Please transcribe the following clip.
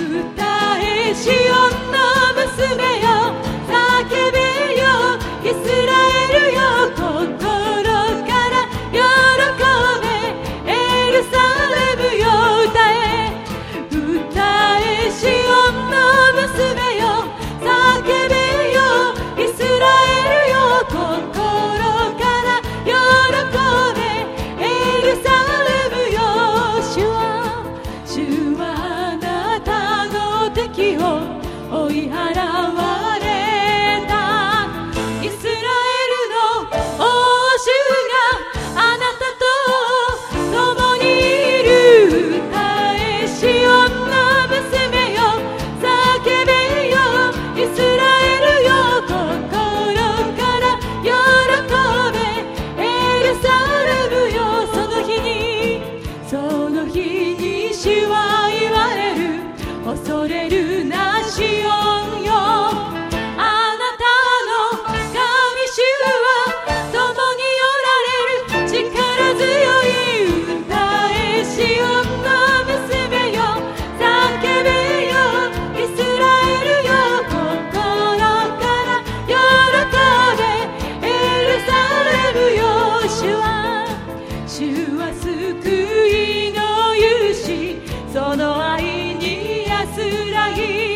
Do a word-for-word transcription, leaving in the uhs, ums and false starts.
歌えシオンの娘よ、叫べよイスラエルよ、心から喜べエルサレムよ、歌え歌えシオンの娘よ、叫べよイスラエルよ、心から喜べエルサレムよ。主は主はあなたの敵を追い払われた。イスラエルの王主があなたと共にいる。歌えシオンの娘よ、叫べよイスラエルよ、心から喜べエルサレムよ。その日にその日に主は言われる。恐れるなシオンよ、あなたの神主は共におられる。力強い歌えシオンの娘よ、叫べよイスラエルよ、心から喜べエルサレムよ。主は主は救いの勇士、その愛に安らぎ